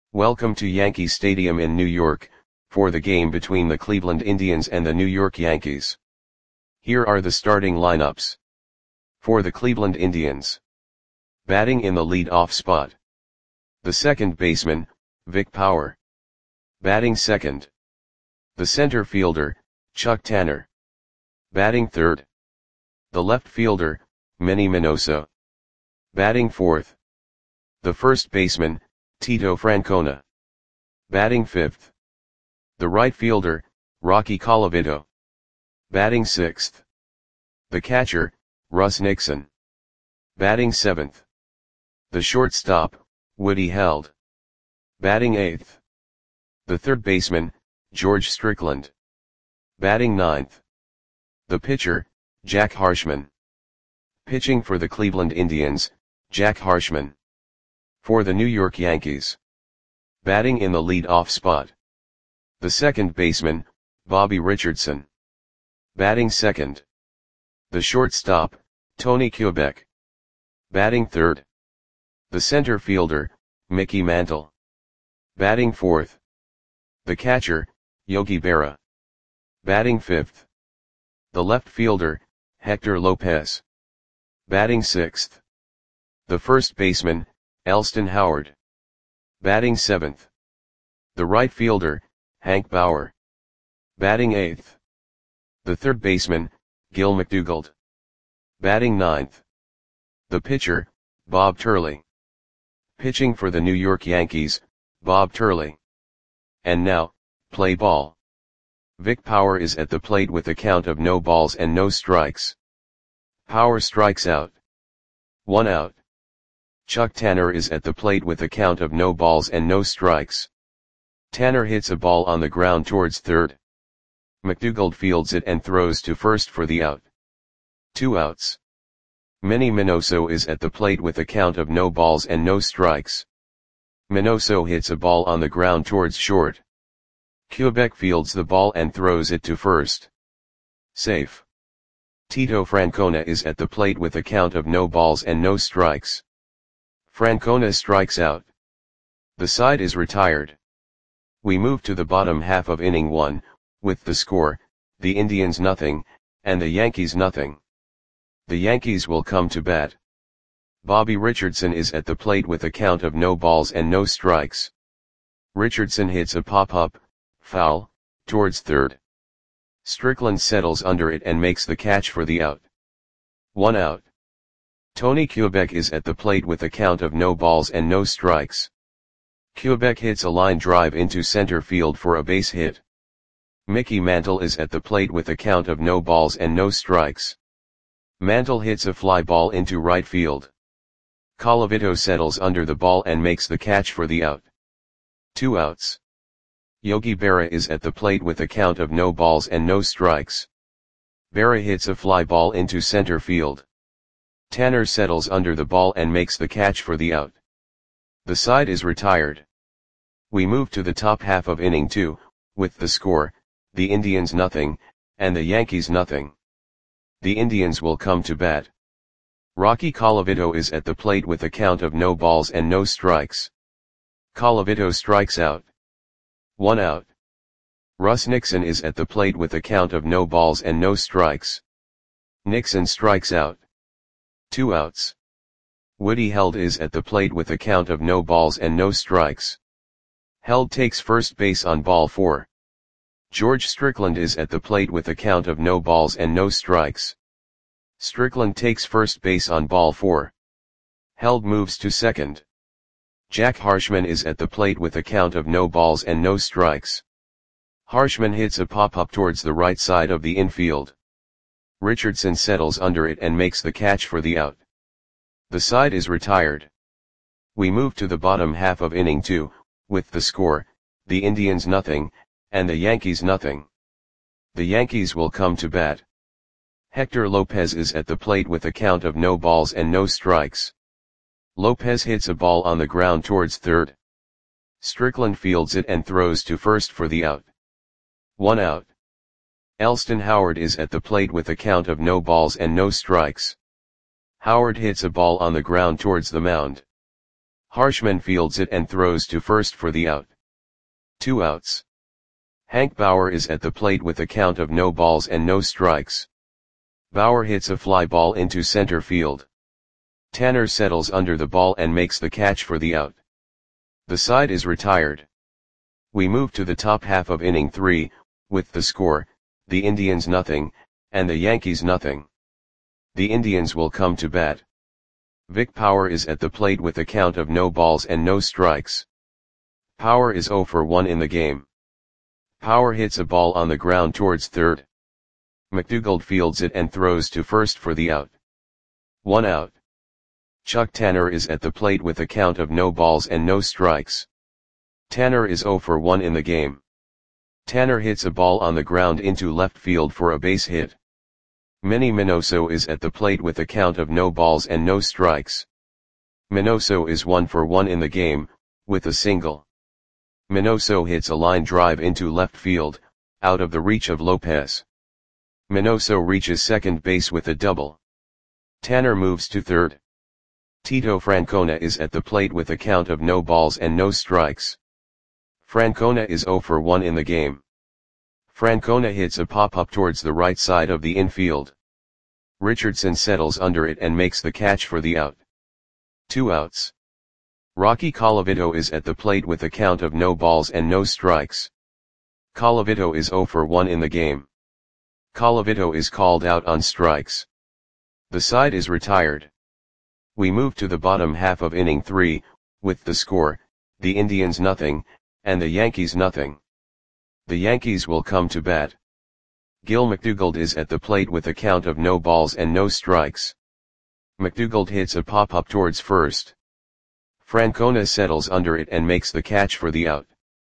Welcome to Yankee Stadium in New York, for the game between the Cleveland Indians and the New York Yankees. Here are the starting lineups. For the Cleveland Indians. Batting in the lead-off spot. The second baseman, Vic Power. Batting second. The center fielder, Chuck Tanner. Batting third. The left fielder, Manny Minoso. Batting fourth. The first baseman, Tito Francona. Batting fifth. The right fielder, Rocky Colavito. Batting sixth. The catcher, Russ Nixon. Batting seventh. The shortstop, Woody Held. Batting eighth. The third baseman, George Strickland. Batting ninth. The pitcher, Jack Harshman. Pitching for the Cleveland Indians, Jack Harshman. For the New York Yankees. Batting in the lead-off spot. The second baseman, Bobby Richardson. Batting second. The shortstop, Tony Kubek. Batting third. The center fielder, Mickey Mantle. Batting fourth. The catcher, Yogi Berra. Batting fifth. The left fielder, Hector Lopez. Batting sixth. The first baseman, Elston Howard. Batting seventh. The right fielder, Hank Bauer. Batting eighth. The third baseman, Gil McDougald. Batting ninth. The pitcher, Bob Turley. Pitching for the New York Yankees, Bob Turley. And now, play ball. Vic Power is at the plate with a count of no balls and no strikes. Power strikes out. 1 out. Chuck Tanner is at the plate with a count of no balls and no strikes. Tanner hits a ball on the ground towards third. McDougald fields it and throws to first for the out. 2 outs. Manny Minoso is at the plate with a count of no balls and no strikes. Minoso hits a ball on the ground towards short. Kubek fields the ball and throws it to first. Safe. Tito Francona is at the plate with a count of no balls and no strikes. Francona strikes out. The side is retired. We move to the bottom half of inning 1, with the score, the Indians nothing, and the Yankees nothing. The Yankees will come to bat. Bobby Richardson is at the plate with a count of no balls and no strikes. Richardson hits a pop-up, foul, towards third. Strickland settles under it and makes the catch for the out. 1 out. Tony Kubek is at the plate with a count of no balls and no strikes. Kubek hits a line drive into center field for a base hit. Mickey Mantle is at the plate with a count of no balls and no strikes. Mantle hits a fly ball into right field. Colavito settles under the ball and makes the catch for the out. 2 outs. Yogi Berra is at the plate with a count of no balls and no strikes. Berra hits a fly ball into center field. Tanner settles under the ball and makes the catch for the out. The side is retired. We move to the top half of inning 2, with the score, the Indians nothing, and the Yankees nothing. The Indians will come to bat. Rocky Colavito is at the plate with a count of no balls and no strikes. Colavito strikes out. 1 out. Russ Nixon is at the plate with a count of no balls and no strikes. Nixon strikes out. 2 outs. Woody Held is at the plate with a count of no balls and no strikes. Held takes first base on ball 4. George Strickland is at the plate with a count of no balls and no strikes. Strickland takes first base on ball 4. Held moves to second. Jack Harshman is at the plate with a count of no balls and no strikes. Harshman hits a pop-up towards the right side of the infield. Richardson settles under it and makes the catch for the out. The side is retired. We move to the bottom half of inning 2, with the score, the Indians nothing, and the Yankees nothing. The Yankees will come to bat. Hector Lopez is at the plate with a count of no balls and no strikes. Lopez hits a ball on the ground towards third. Strickland fields it and throws to first for the out. 1 out. Elston Howard is at the plate with a count of no balls and no strikes. Howard hits a ball on the ground towards the mound. Harshman fields it and throws to first for the out. 2 outs. Hank Bauer is at the plate with a count of no balls and no strikes. Bauer hits a fly ball into center field. Tanner settles under the ball and makes the catch for the out. The side is retired. We move to the top half of inning 3, with the score, the Indians nothing, and the Yankees nothing. The Indians will come to bat. Vic Power is at the plate with a count of no balls and no strikes. Power is 0 for 1 in the game. Power hits a ball on the ground towards third. McDougald fields it and throws to first for the out. 1 out. Chuck Tanner is at the plate with a count of no balls and no strikes. Tanner is 0 for 1 in the game. Tanner hits a ball on the ground into left field for a base hit. Manny Minoso is at the plate with a count of no balls and no strikes. Minoso is 1 for 1 in the game, with a single. Minoso hits a line drive into left field, out of the reach of Lopez. Minoso reaches second base with a double. Tanner moves to third. Tito Francona is at the plate with a count of no balls and no strikes. Francona is 0 for 1 in the game. Francona hits a pop-up towards the right side of the infield. Richardson settles under it and makes the catch for the out. 2 outs. Rocky Colavito is at the plate with a count of no balls and no strikes. Colavito is 0 for 1 in the game. Colavito is called out on strikes. The side is retired. We move to the bottom half of inning 3, with the score, the Indians nothing, and the Yankees nothing. The Yankees will come to bat. Gil McDougald is at the plate with a count of no balls and no strikes. McDougald hits a pop-up towards first. Francona settles under it and makes the catch for the out.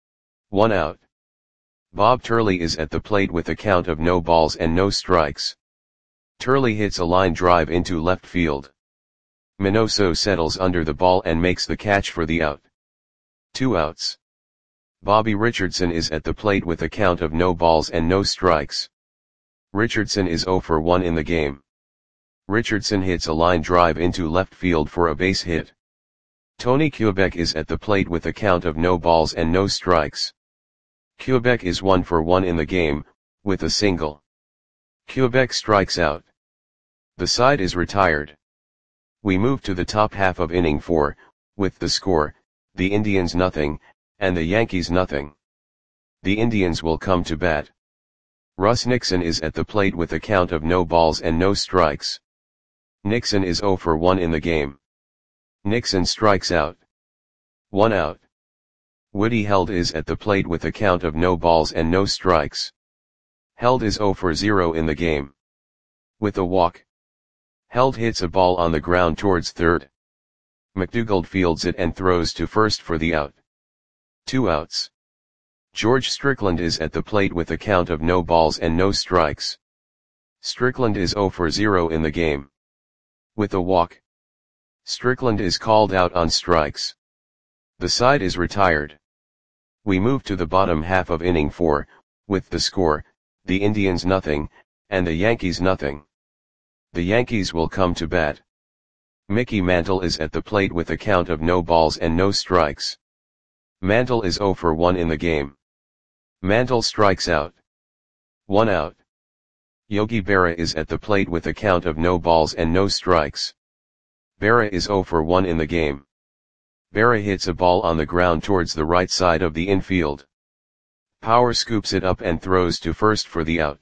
1 out. Bob Turley is at the plate with a count of no balls and no strikes. Turley hits a line drive into left field. Minoso settles under the ball and makes the catch for the out. 2 outs. Bobby Richardson is at the plate with a count of no balls and no strikes. Richardson is 0 for 1 in the game. Richardson hits a line drive into left field for a base hit. Tony Kubek is at the plate with a count of no balls and no strikes. Kubek is 1 for 1 in the game, with a single. Kubek strikes out. The side is retired. We move to the top half of inning 4, with the score, the Indians nothing, and the Yankees nothing. The Indians will come to bat. Russ Nixon is at the plate with a count of no balls and no strikes. Nixon is 0 for 1 in the game. Nixon strikes out. 1 out. Woody Held is at the plate with a count of no balls and no strikes. Held is 0 for 0 in the game. With a walk. Held hits a ball on the ground towards third. McDougald fields it and throws to first for the out. 2 outs. George Strickland is at the plate with a count of no balls and no strikes. Strickland is 0 for 0 in the game. With a walk. Strickland is called out on strikes. The side is retired. We move to the bottom half of inning 4, with the score, the Indians nothing, and the Yankees nothing. The Yankees will come to bat. Mickey Mantle is at the plate with a count of no balls and no strikes. Mantle is 0 for 1 in the game. Mantle strikes out. 1 out. Yogi Berra is at the plate with a count of no balls and no strikes. Berra is 0 for 1 in the game. Berra hits a ball on the ground towards the right side of the infield. Power scoops it up and throws to first for the out.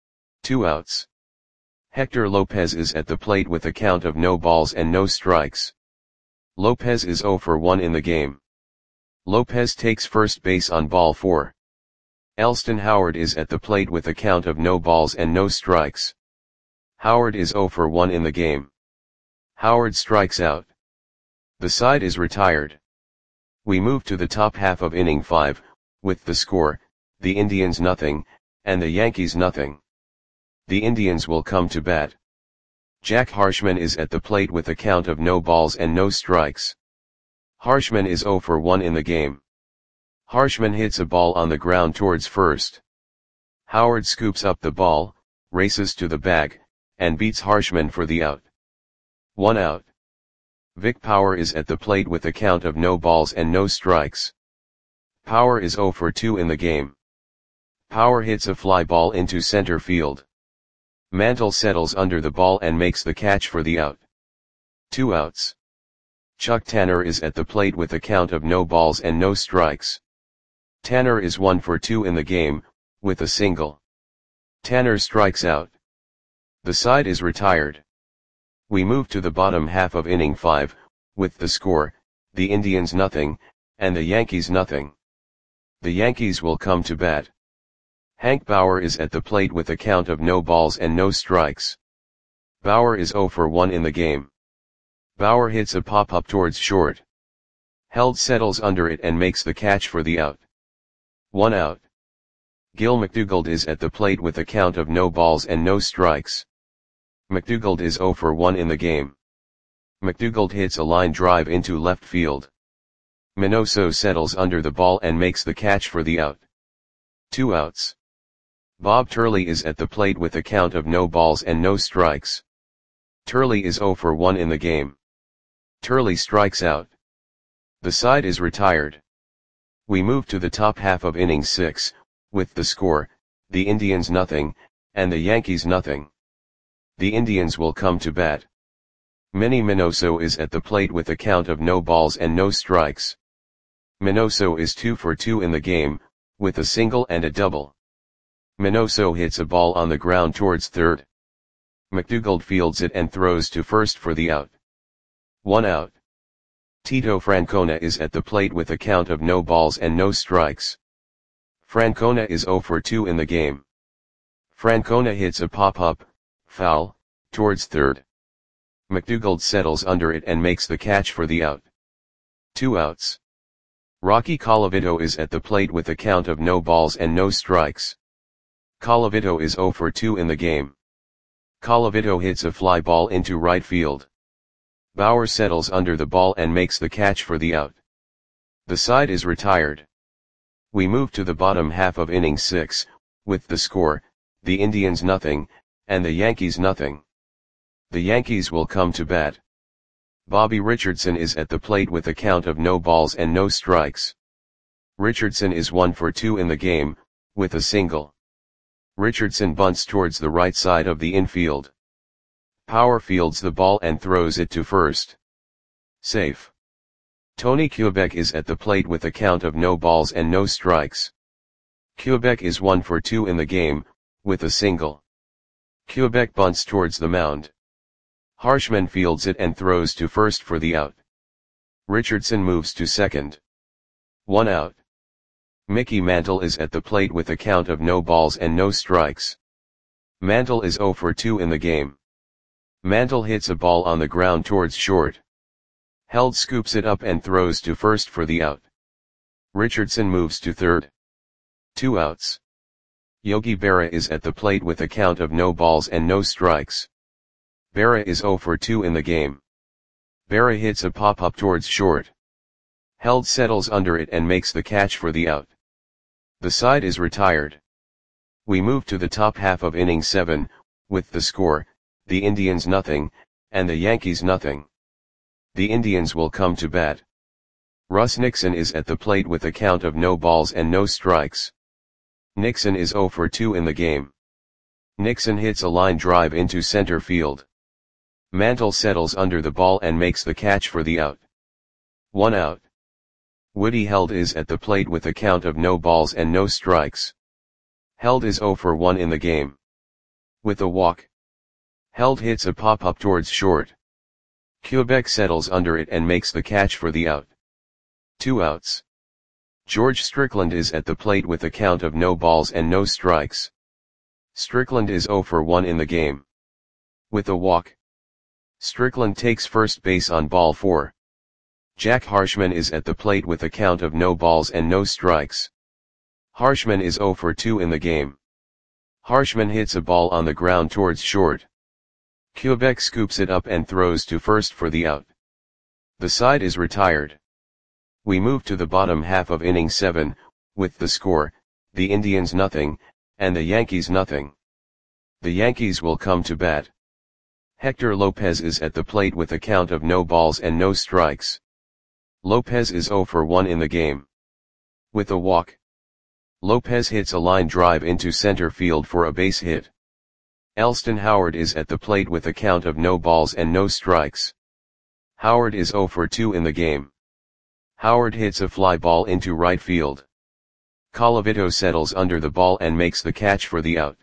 2 outs. Hector Lopez is at the plate with a count of no balls and no strikes. Lopez is 0 for 1 in the game. Lopez takes first base on ball 4. Elston Howard is at the plate with a count of no balls and no strikes. Howard is 0 for 1 in the game. Howard strikes out. The side is retired. We move to the top half of inning 5, with the score, the Indians nothing, and the Yankees nothing. The Indians will come to bat. Jack Harshman is at the plate with a count of no balls and no strikes. Harshman is 0 for 1 in the game. Harshman hits a ball on the ground towards first. Howard scoops up the ball, races to the bag, and beats Harshman for the out. 1 out. Vic Power is at the plate with a count of no balls and no strikes. Power is 0 for 2 in the game. Power hits a fly ball into center field. Mantle settles under the ball and makes the catch for the out. 2 outs. Chuck Tanner is at the plate with a count of no balls and no strikes. Tanner is 1 for 2 in the game, with a single. Tanner strikes out. The side is retired. We move to the bottom half of inning 5, with the score, the Indians nothing, and the Yankees nothing. The Yankees will come to bat. Hank Bauer is at the plate with a count of no balls and no strikes. Bauer is 0 for 1 in the game. Bauer hits a pop-up towards short. Held settles under it and makes the catch for the out. 1 out. Gil McDougald is at the plate with a count of no balls and no strikes. McDougald is 0 for 1 in the game. McDougald hits a line drive into left field. Minoso settles under the ball and makes the catch for the out. 2 outs. Bob Turley is at the plate with a count of no balls and no strikes. Turley is 0 for 1 in the game. Turley strikes out. The side is retired. We move to the top half of inning 6, with the score, the Indians nothing, and the Yankees nothing. The Indians will come to bat. Manny Minoso is at the plate with a count of no balls and no strikes. Minoso is 2 for 2 in the game, with a single and a double. Minoso hits a ball on the ground towards third. McDougald fields it and throws to first for the out. 1 out. Tito Francona is at the plate with a count of no balls and no strikes. Francona is 0 for 2 in the game. Francona hits a pop-up, foul, towards third. McDougald settles under it and makes the catch for the out. 2 outs. Rocky Colavito is at the plate with a count of no balls and no strikes. Colavito is 0 for 2 in the game. Colavito hits a fly ball into right field. Bauer settles under the ball and makes the catch for the out. The side is retired. We move to the bottom half of inning 6, with the score, the Indians nothing, and the Yankees nothing. The Yankees will come to bat. Bobby Richardson is at the plate with a count of no balls and no strikes. Richardson is 1 for 2 in the game, with a single. Richardson bunts towards the right side of the infield. Power fields the ball and throws it to first. Safe. Tony Kubek is at the plate with a count of no balls and no strikes. Kubek is 1 for 2 in the game, with a single. Kubek bunts towards the mound. Harshman fields it and throws to first for the out. Richardson moves to second. 1 out. Mickey Mantle is at the plate with a count of no balls and no strikes. Mantle is 0 for 2 in the game. Mantle hits a ball on the ground towards short. Held scoops it up and throws to first for the out. Richardson moves to third. 2 outs. Yogi Berra is at the plate with a count of no balls and no strikes. Berra is 0 for 2 in the game. Berra hits a pop-up towards short. Held settles under it and makes the catch for the out. The side is retired. We move to the top half of inning 7, with the score, the Indians nothing, and the Yankees nothing. The Indians will come to bat. Russ Nixon is at the plate with a count of no balls and no strikes. Nixon is 0 for 2 in the game. Nixon hits a line drive into center field. Mantle settles under the ball and makes the catch for the out. 1 out. Woody Held is at the plate with a count of no balls and no strikes. Held is 0 for 1 in the game. With a walk. Held hits a pop-up towards short. Kubek settles under it and makes the catch for the out. 2 outs. George Strickland is at the plate with a count of no balls and no strikes. Strickland is 0 for 1 in the game. With a walk. Strickland takes first base on ball 4. Jack Harshman is at the plate with a count of no balls and no strikes. Harshman is 0 for 2 in the game. Harshman hits a ball on the ground towards short. Kubek scoops it up and throws to first for the out. The side is retired. We move to the bottom half of inning 7, with the score, the Indians nothing, and the Yankees nothing. The Yankees will come to bat. Hector Lopez is at the plate with a count of no balls and no strikes. Lopez is 0 for 1 in the game. With a walk, Lopez hits a line drive into center field for a base hit. Elston Howard is at the plate with a count of no balls and no strikes. Howard is 0 for 2 in the game. Howard hits a fly ball into right field. Colavito settles under the ball and makes the catch for the out.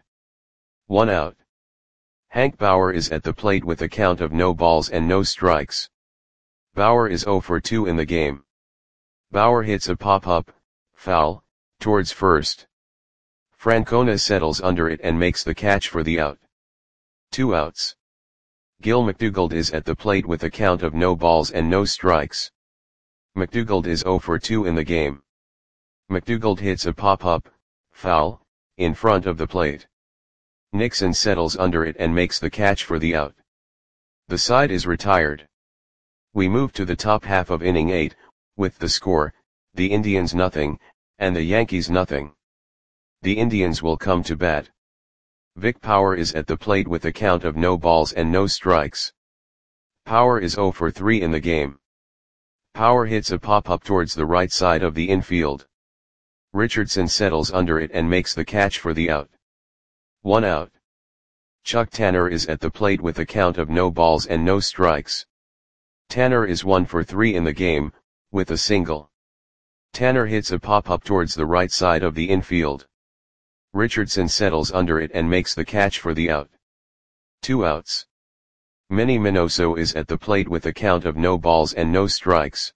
1 out. Hank Bauer is at the plate with a count of no balls and no strikes. Bauer is 0 for 2 in the game. Bauer hits a pop-up, foul, towards first. Francona settles under it and makes the catch for the out. 2 outs. Gil McDougald is at the plate with a count of no balls and no strikes. McDougald is 0 for 2 in the game. McDougald hits a pop-up, foul, in front of the plate. Nixon settles under it and makes the catch for the out. The side is retired. We move to the top half of inning 8, with the score, the Indians nothing, and the Yankees nothing. The Indians will come to bat. Vic Power is at the plate with a count of no balls and no strikes. Power is 0 for 3 in the game. Power hits a pop-up towards the right side of the infield. Richardson settles under it and makes the catch for the out. 1 out. Chuck Tanner is at the plate with a count of no balls and no strikes. Tanner is 1 for 3 in the game, with a single. Tanner hits a pop-up towards the right side of the infield. Richardson settles under it and makes the catch for the out. 2 outs. Manny Minoso is at the plate with a count of no balls and no strikes.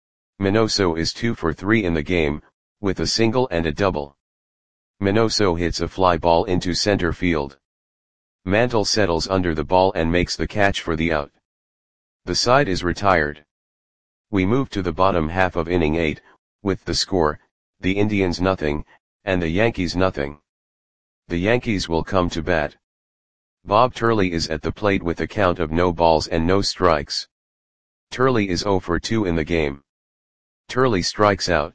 Minoso is 2 for 3 in the game, with a single and a double. Minoso hits a fly ball into center field. Mantle settles under the ball and makes the catch for the out. The side is retired. We move to the bottom half of inning 8, with the score, the Indians nothing, and the Yankees nothing. The Yankees will come to bat. Bob Turley is at the plate with a count of no balls and no strikes. Turley is 0 for 2 in the game. Turley strikes out.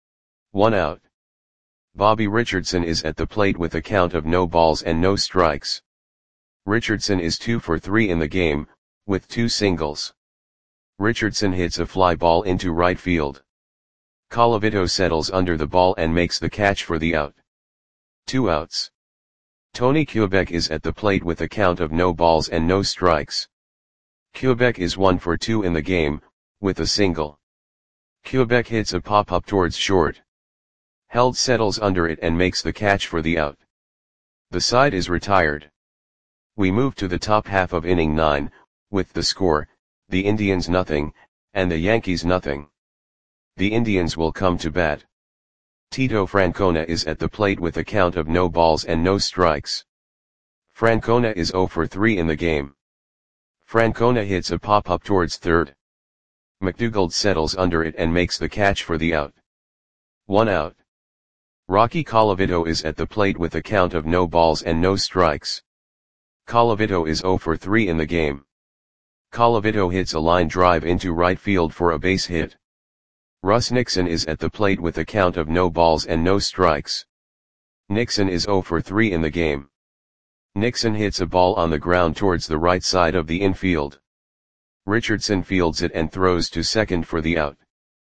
1 out. Bobby Richardson is at the plate with a count of no balls and no strikes. Richardson is 2 for 3 in the game, with 2 singles. Richardson hits a fly ball into right field. Colavito settles under the ball and makes the catch for the out. 2 outs. Tony Kubek is at the plate with a count of no balls and no strikes. Kubek is 1 for 2 in the game, with a single. Kubek hits a pop-up towards short. Held settles under it and makes the catch for the out. The side is retired. We move to the top half of inning 9, with the score, the Indians nothing, and the Yankees nothing. The Indians will come to bat. Tito Francona is at the plate with a count of no balls and no strikes. Francona is 0 for 3 in the game. Francona hits a pop-up towards third. McDougald settles under it and makes the catch for the out. 1 out. Rocky Colavito is at the plate with a count of no balls and no strikes. Colavito is 0 for 3 in the game. Colavito hits a line drive into right field for a base hit. Russ Nixon is at the plate with a count of no balls and no strikes. Nixon is 0 for 3 in the game. Nixon hits a ball on the ground towards the right side of the infield. Richardson fields it and throws to second for the out.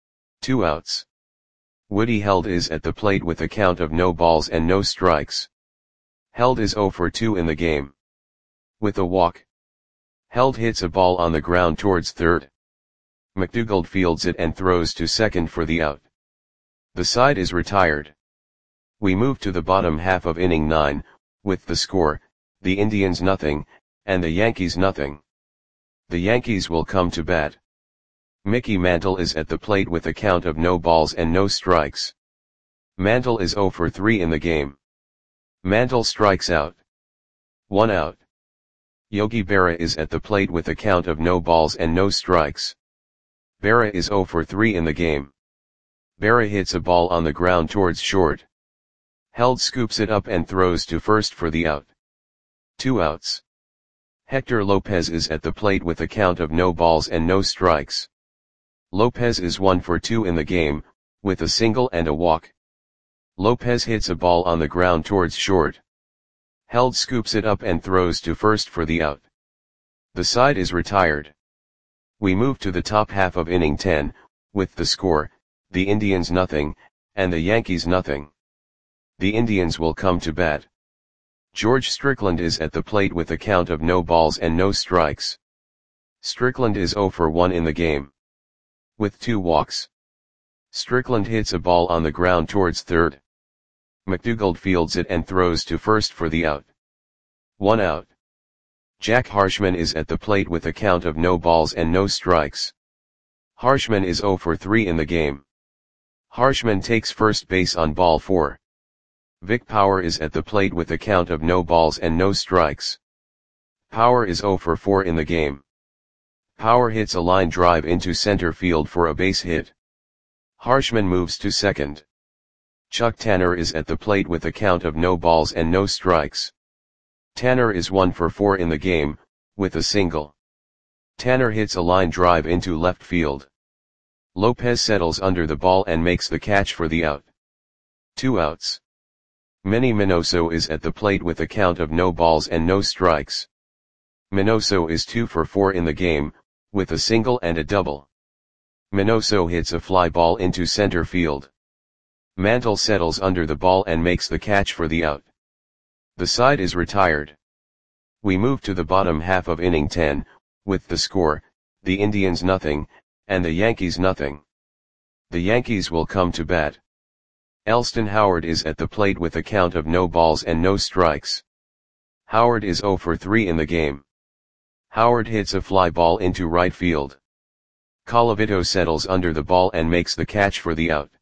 2 outs. Woody Held is at the plate with a count of no balls and no strikes. Held is 0 for 2 in the game. With a walk, Held hits a ball on the ground towards third. McDougald fields it and throws to second for the out. The side is retired. We move to the bottom half of inning 9, with the score, the Indians nothing, and the Yankees nothing. The Yankees will come to bat. Mickey Mantle is at the plate with a count of no balls and no strikes. Mantle is 0 for 3 in the game. Mantle strikes out. 1 out. Yogi Berra is at the plate with a count of no balls and no strikes. Berra is 0 for 3 in the game. Berra hits a ball on the ground towards short. Held scoops it up and throws to first for the out. 2 outs. Hector Lopez is at the plate with a count of no balls and no strikes. Lopez is 1 for 2 in the game, with a single and a walk. Lopez hits a ball on the ground towards short. Held scoops it up and throws to first for the out. The side is retired. We move to the top half of inning 10, with the score, the Indians nothing, and the Yankees nothing. The Indians will come to bat. George Strickland is at the plate with a count of no balls and no strikes. Strickland is 0 for 1 in the game. With 2 walks. Strickland hits a ball on the ground towards third. McDougald fields it and throws to first for the out. 1 out. Jack Harshman is at the plate with a count of no balls and no strikes. Harshman is 0 for 3 in the game. Harshman takes first base on ball 4. Vic Power is at the plate with a count of no balls and no strikes. Power is 0 for 4 in the game. Power hits a line drive into center field for a base hit. Harshman moves to second. Chuck Tanner is at the plate with a count of no balls and no strikes. Tanner is 1 for 4 in the game, with a single. Tanner hits a line drive into left field. Lopez settles under the ball and makes the catch for the out. 2 outs. Manny Minoso is at the plate with a count of no balls and no strikes. Minoso is 2 for 4 in the game, with a single and a double. Minoso hits a fly ball into center field. Mantle settles under the ball and makes the catch for the out. The side is retired. We move to the bottom half of inning 10, with the score, the Indians nothing, and the Yankees nothing. The Yankees will come to bat. Elston Howard is at the plate with a count of no balls and no strikes. Howard is 0 for 3 in the game. Howard hits a fly ball into right field. Colavito settles under the ball and makes the catch for the out.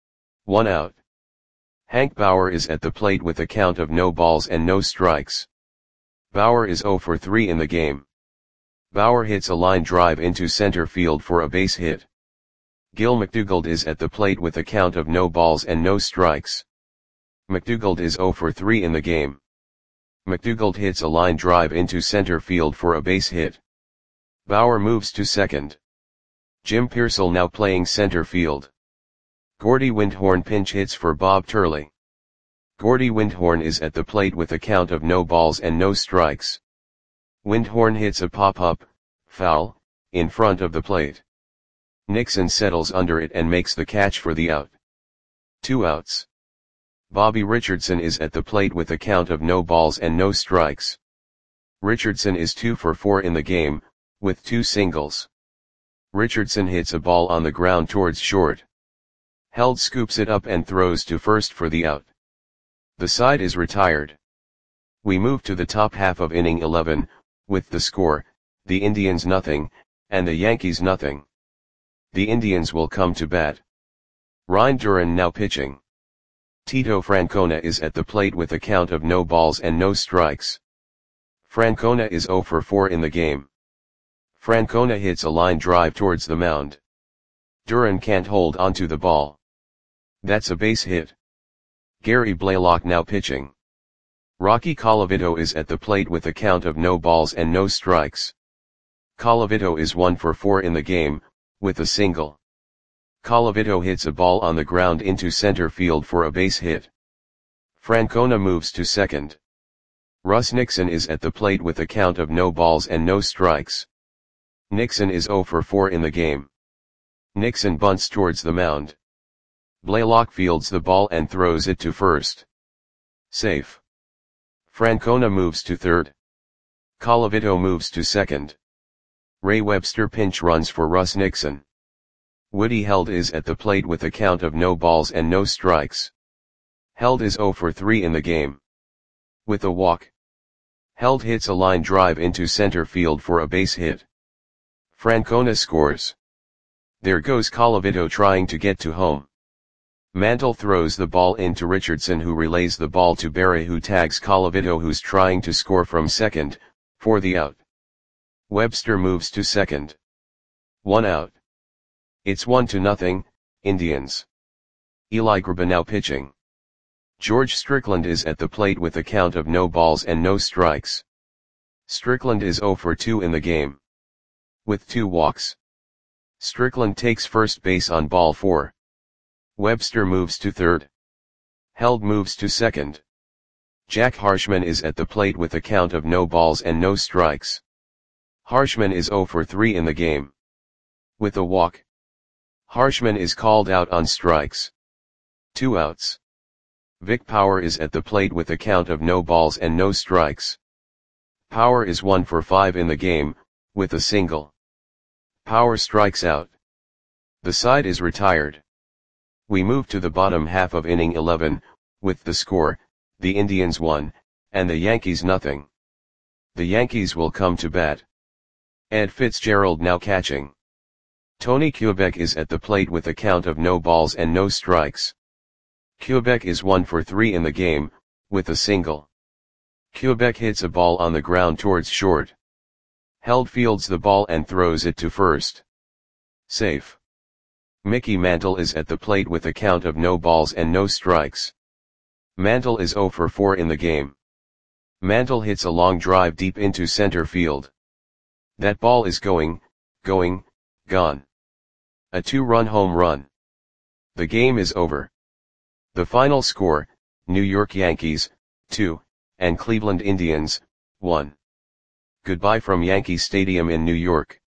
1 out. Hank Bauer is at the plate with a count of no balls and no strikes. Bauer is 0 for 3 in the game. Bauer hits a line drive into center field for a base hit. Gil McDougald is at the plate with a count of no balls and no strikes. McDougald is 0 for 3 in the game. McDougald hits a line drive into center field for a base hit. Bauer moves to second. Jim Pearsall now playing center field. Gordy Windhorn pinch hits for Bob Turley. Gordy Windhorn is at the plate with a count of no balls and no strikes. Windhorn hits a pop-up, foul, in front of the plate. Nixon settles under it and makes the catch for the out. 2 outs. Bobby Richardson is at the plate with a count of no balls and no strikes. Richardson is 2 for 4 in the game, with 2 singles. Richardson hits a ball on the ground towards short. Held scoops it up and throws to first for the out. The side is retired. We move to the top half of inning 11, with the score, the Indians nothing, and the Yankees nothing. The Indians will come to bat. Ryan Duran now pitching. Tito Francona is at the plate with a count of no balls and no strikes. Francona is 0 for 4 in the game. Francona hits a line drive towards the mound. Duran can't hold onto the ball. That's a base hit. Gary Blaylock now pitching. Rocky Colavito is at the plate with a count of no balls and no strikes. Colavito is 1 for 4 in the game, with a single. Colavito hits a ball on the ground into center field for a base hit. Francona moves to second. Russ Nixon is at the plate with a count of no balls and no strikes. Nixon is 0 for 4 in the game. Nixon bunts towards the mound. Blaylock fields the ball and throws it to first. Safe. Francona moves to third. Colavito moves to second. Ray Webster pinch runs for Russ Nixon. Woody Held is at the plate with a count of no balls and no strikes. Held is 0 for 3 in the game. With a walk. Held hits a line drive into center field for a base hit. Francona scores. There goes Colavito trying to get to home. Mantle throws the ball into Richardson, who relays the ball to Berry, who tags Colavito, who's trying to score from second, for the out. Webster moves to second. 1 out. It's 1-0, Indians. Eli Graba now pitching. George Strickland is at the plate with a count of no balls and no strikes. Strickland is 0 for 2 in the game. With 2 walks. Strickland takes first base on ball 4. Webster moves to third. Held moves to second. Jack Harshman is at the plate with a count of no balls and no strikes. Harshman is 0 for 3 in the game. With a walk, Harshman is called out on strikes. 2 outs. Vic Power is at the plate with a count of no balls and no strikes. Power is 1 for 5 in the game, with a single. Power strikes out. The side is retired. We move to the bottom half of inning 11, with the score, the Indians 1, and the Yankees nothing. The Yankees will come to bat. Ed Fitzgerald now catching. Tony Kubek is at the plate with a count of no balls and no strikes. Kubek is 1 for 3 in the game, with a single. Kubek hits a ball on the ground towards short. Held fields the ball and throws it to first. Safe. Mickey Mantle is at the plate with a count of no balls and no strikes. Mantle is 0 for 4 in the game. Mantle hits a long drive deep into center field. That ball is gone. A 2-run home run. The game is over. The final score, New York Yankees, 2, and Cleveland Indians, 1. Goodbye from Yankee Stadium in New York.